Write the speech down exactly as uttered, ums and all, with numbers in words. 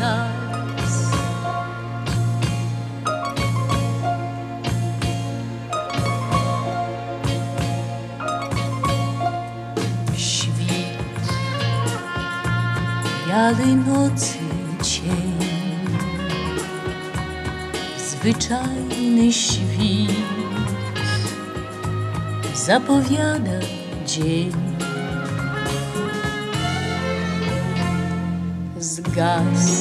czas. Świt białej nocy cień, zwyczajny świt zapowiada dzień. Zgasł